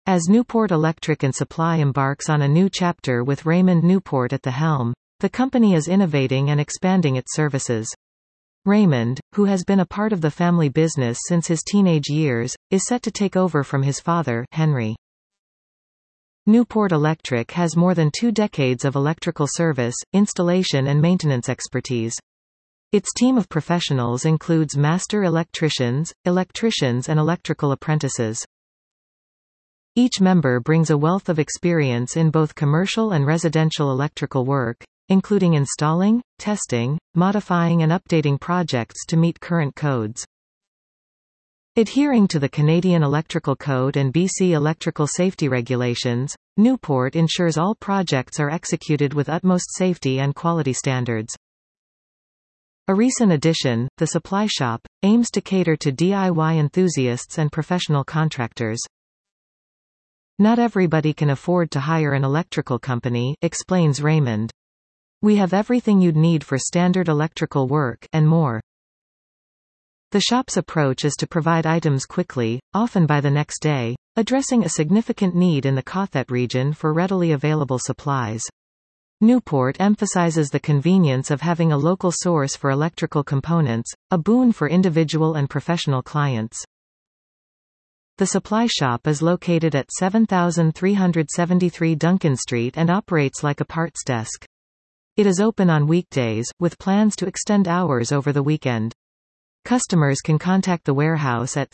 As Newport Electric and Supply embarks on a new chapter with Raymond Newport at the helm, the company is innovating and expanding its services. Raymond, who has been a part of the family business since his teenage years, is set to take over from his father, Henry. Newport Electric has more than 2 decades of electrical service, installation and maintenance expertise. Its team of professionals includes master electricians, and electrical apprentices. Each member brings a wealth of experience in both commercial and residential electrical work, including installing, testing, modifying and updating projects to meet current codes. Adhering to the Canadian Electrical Code and BC Electrical Safety Regulations, Newport ensures all projects are executed with utmost safety and quality standards. A recent addition, the Supply Shop, aims to cater to DIY enthusiasts and professional contractors. Not everybody can afford to hire an electrical company, explains Raymond. We have everything you'd need for standard electrical work, and more. The shop's approach is to provide items quickly, often by the next day, addressing a significant need in the Cothet region for readily available supplies. Newport emphasizes the convenience of having a local source for electrical components, a boon for individual and professional clients. The Supply Shop is located at 7373 Duncan Street and operates like a parts desk. It is open on weekdays, with plans to extend hours over the weekend. Customers can contact the warehouse at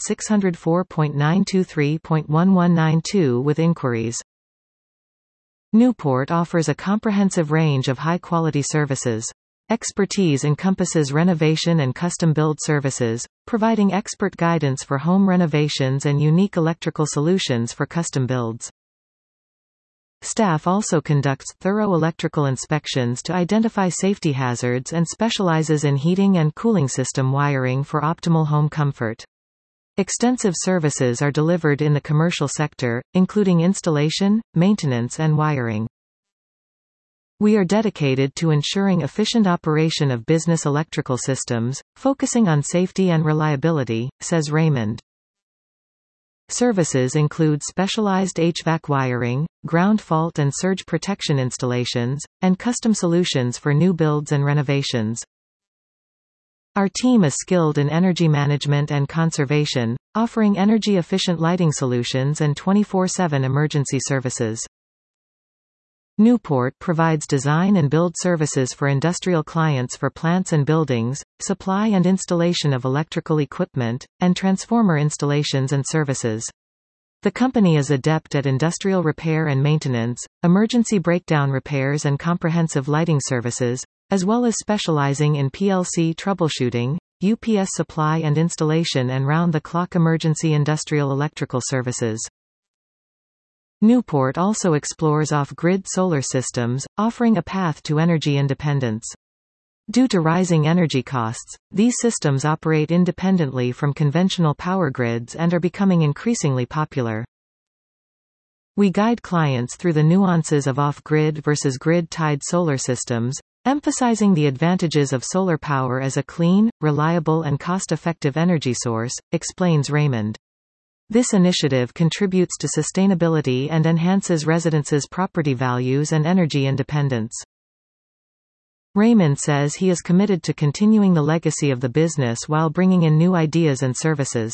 604.923.1192 with inquiries. Newport offers a comprehensive range of high-quality services. Expertise encompasses renovation and custom-build services, providing expert guidance for home renovations and unique electrical solutions for custom builds. Staff also conducts thorough electrical inspections to identify safety hazards and specializes in heating and cooling system wiring for optimal home comfort. Extensive services are delivered in the commercial sector, including installation, maintenance and wiring. We are dedicated to ensuring efficient operation of business electrical systems, focusing on safety and reliability, says Raymond. Services include specialized HVAC wiring, ground fault and surge protection installations, and custom solutions for new builds and renovations. Our team is skilled in energy management and conservation, offering energy-efficient lighting solutions and 24/7 emergency services. Newport provides design and build services for industrial clients for plants and buildings, supply and installation of electrical equipment, and transformer installations and services. The company is adept at industrial repair and maintenance, emergency breakdown repairs and comprehensive lighting services, as well as specializing in PLC troubleshooting, UPS supply and installation and round-the-clock emergency industrial electrical services. Newport also explores off-grid solar systems, offering a path to energy independence. Due to rising energy costs, these systems operate independently from conventional power grids and are becoming increasingly popular. We guide clients through the nuances of off-grid versus grid-tied solar systems, emphasizing the advantages of solar power as a clean, reliable and cost-effective energy source, explains Raymond. This initiative contributes to sustainability and enhances residents' property values and energy independence. Raymond says he is committed to continuing the legacy of the business while bringing in new ideas and services.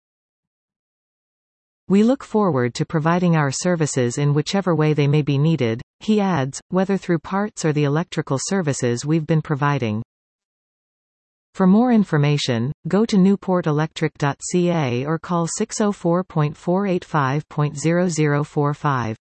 We look forward to providing our services in whichever way they may be needed, he adds, whether through parts or the electrical services we've been providing. For more information, go to newportelectric.ca or call 604.485.0045.